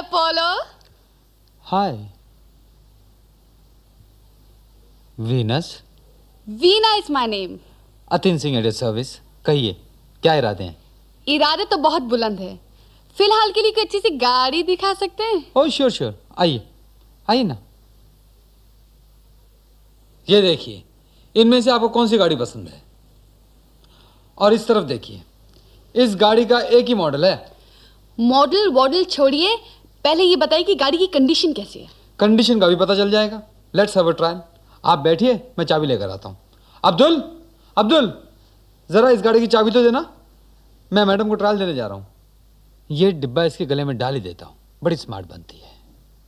Apollo. Hi Venus. Veena is my name. Atin Singh at your service. कहिए क्या इरादे हैं? इरादे तो बहुत बुलंद है। फिलहाल के लिए कोई अच्छी सी गाड़ी दिखा सकते हैं? ओह श्योर श्योर, आइए आइए ना। ये देखिए, इनमें से आपको कौन सी गाड़ी पसंद है? और इस तरफ देखिए, इस गाड़ी का एक ही मॉडल है। मॉडल वॉडल छोड़िए, पहले ये बताइए कि गाड़ी की कंडीशन कैसी है? कंडीशन का भी पता चल जाएगा। Let's have a trial. आप बैठिए, मैं चाबी लेकर आता हूँ। अब्दुल, अब्दुल जरा इस गाड़ी की चाबी तो देना, मैं मैडम को ट्रायल देने जा रहा हूँ। ये डिब्बा इसके गले में डाल ही देता हूँ, बड़ी स्मार्ट बनती है।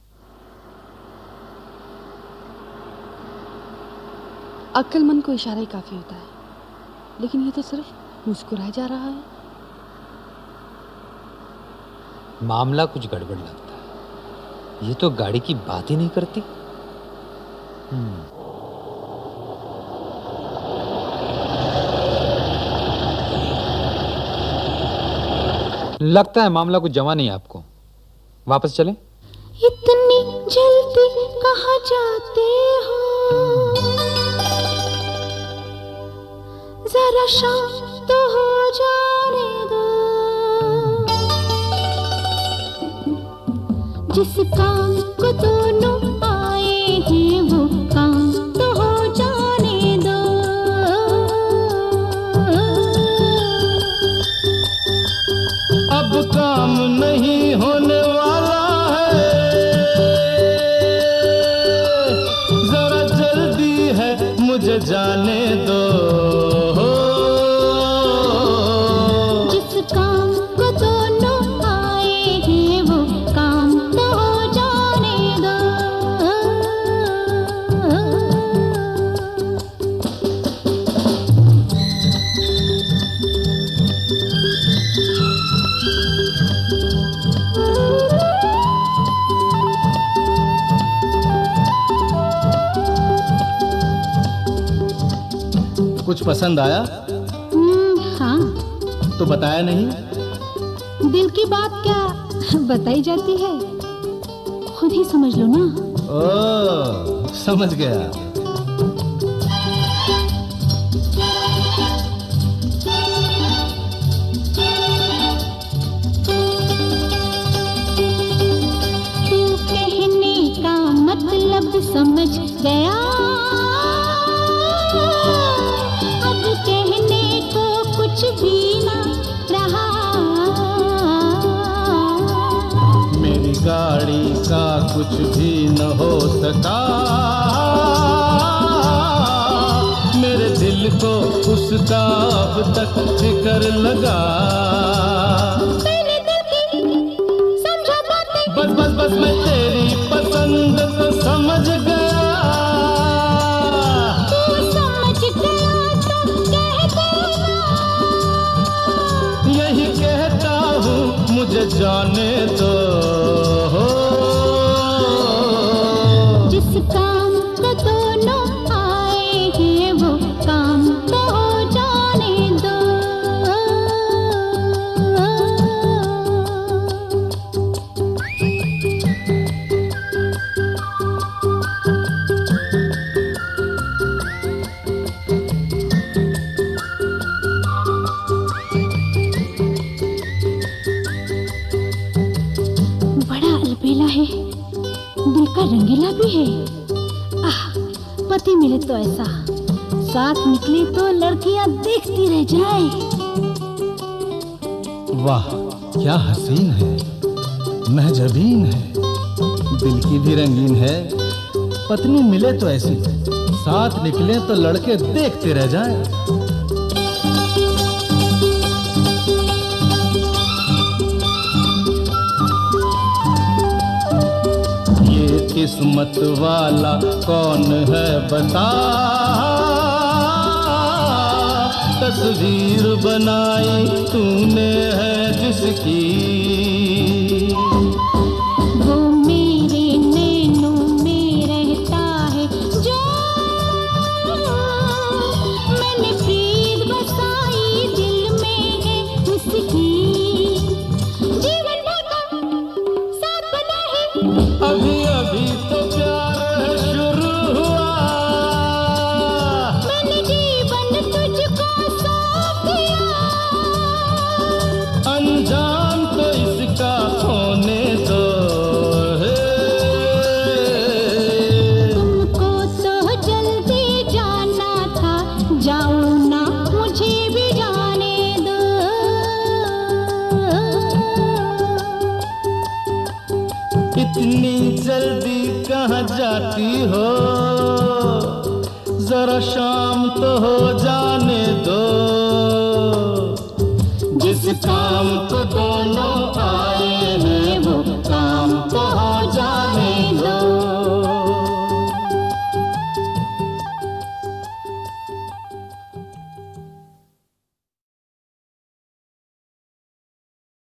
अक्लमंद को इशारा ही काफी होता है, लेकिन ये तो सिर्फ मुस्कुराया जा रहा है। मामला कुछ गड़बड़ लगता है। ये तो गाड़ी की बात ही नहीं करती। लगता है मामला कुछ जमा नहीं है आपको। वापस चलें? इतनी जल्दी कहाँ जाते हो, जरा शांत हो जाने दो। जिस काम को दोनों आए हैं वो काम तो हो जाने दो। अब काम नहीं होने वाला है, जरा जल्दी है मुझे जाने दो। जिस काम को दोनों आए हैं वो काम तो हो जाने दो। कुछ पसंद आया हाँ, तो बताया नहीं? दिल की बात क्या बताई जाती है, खुद ही समझ लो ना। ओह, समझ गया। तू कहने का मतलब समझ गया, अब कहने को कुछ भी ना रहा। मेरी गाड़ी का कुछ भी न हो सका, मेरे दिल को उसका अब तक फिक्र लगा। मैंने दिल की समझा बातें, बस बस बस मैं तेरी पसंद को समझ गया। तू समझ गया तो कह देना। यही कहता हूँ मुझे जाने दो। जिस काम को दोनों आए हैं वो काम तो हो जाने दो। बड़ा अलबेला है, दिल का रंगीला भी है। आह, पति मिले तो ऐसा, साथ निकले तो लड़कियां देखती रह जाए। वाह क्या हसीन है, महजबीन है, दिल की भी रंगीन है। पत्नी मिले तो ऐसी, साथ निकले तो लड़के देखते रह जाएं। ये किस्मत वाला कौन है बता, तस्वीर बनाई तूने है जिसकी। वो मेरे नैनों में रहता है जो, मैंने प्रीत बसाई दिल में है उसकी। जीवन भर का साथ बना इतनी जल्दी कहाँ जाती हो, जरा शाम तो हो जाने दो। जिस काम को दोनों